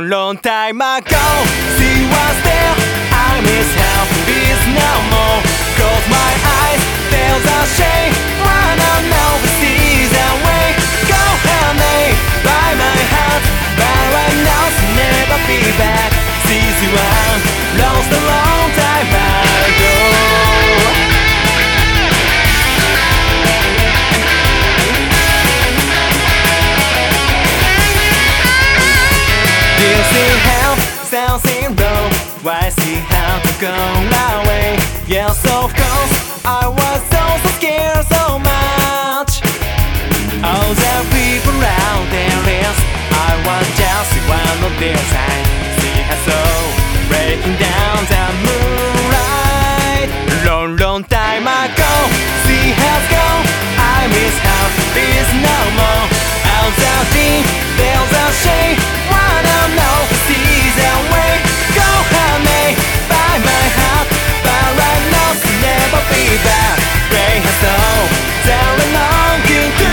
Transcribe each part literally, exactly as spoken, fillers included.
Long, long time ago, she was there. I miss how is no more. Close my eyes, there's a shame. Wanna know the season way. Go honey, by my heart, but I know she'll never be back. She's the one, lost a long time ago. Did she have something wrong? Why she had to go away? Yes, of course, I was so, so scared so much. All the people out there is, I was just one of their signs. She has soul breaking down the moonlight. Long, long time ago, she has gone. I miss her, is no more. All the thing, there's a shame. Wanna know the season way. Go honey, by my heart, but right now she'll never be back. Break her soul, tell her longing to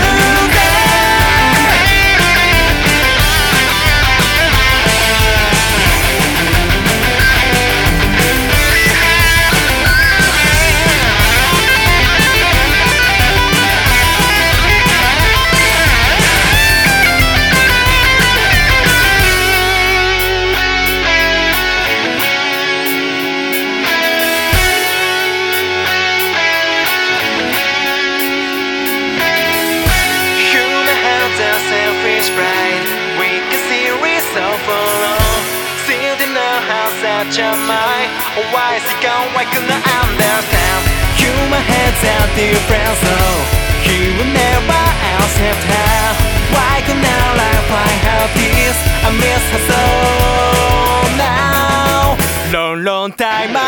such a mind. Why is it gone? Why couldn't I understand? Human heads are different, so he will never accept her. Why couldn't I find her peace? I miss her so now. Long, long time